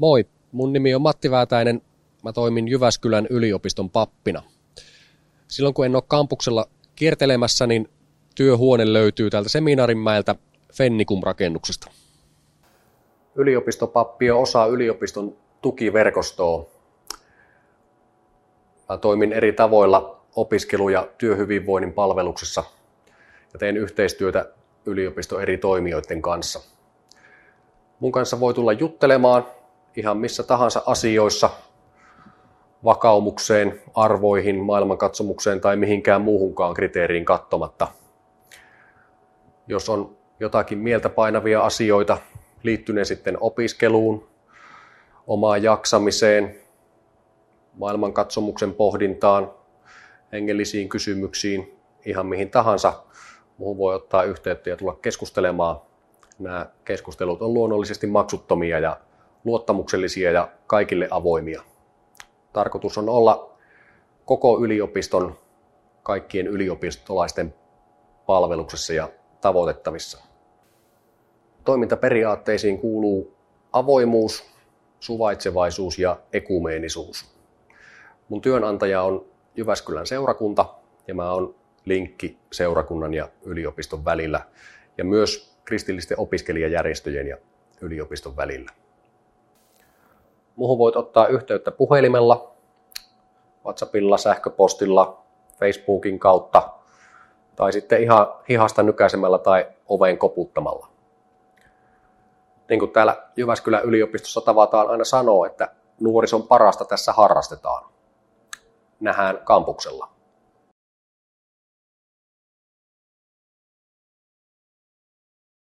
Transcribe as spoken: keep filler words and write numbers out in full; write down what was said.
Moi, mun nimi on Matti Väätäinen. Mä toimin Jyväskylän yliopiston pappina. Silloin kun en ole kampuksella kiertelemässä, niin työhuone löytyy täältä Seminaarinmäeltä Fennicum-rakennuksesta. Yliopistopappi on osa yliopiston tukiverkostoa. Mä toimin eri tavoilla opiskelu- ja työhyvinvoinnin palveluksessa ja teen yhteistyötä yliopiston eri toimijoiden kanssa. Mun kanssa voi tulla juttelemaan ihan missä tahansa asioissa, vakaumukseen, arvoihin, maailmankatsomukseen tai mihinkään muuhunkaan kriteeriin katsomatta. Jos on jotakin mieltä painavia asioita liittyneen sitten opiskeluun, omaan jaksamiseen, maailmankatsomuksen pohdintaan, hengellisiin kysymyksiin, ihan mihin tahansa, muuhun voi ottaa yhteyttä ja tulla keskustelemaan. Nämä keskustelut on luonnollisesti maksuttomia ja luottamuksellisia ja kaikille avoimia. Tarkoitus on olla koko yliopiston, kaikkien yliopistolaisten palveluksessa ja tavoitettavissa. Toimintaperiaatteisiin kuuluu avoimuus, suvaitsevaisuus ja ekumeenisuus. Mun työnantaja on Jyväskylän seurakunta ja mä oon linkki seurakunnan ja yliopiston välillä ja myös kristillisten opiskelijajärjestöjen ja yliopiston välillä. Muuhun voit ottaa yhteyttä puhelimella, WhatsAppilla, sähköpostilla, Facebookin kautta tai sitten ihan hihasta nykäisemällä tai oveen koputtamalla. Niin kuin täällä Jyväskylän yliopistossa tavataan aina sanoa, että nuorison parasta tässä harrastetaan. Nähdään kampuksella.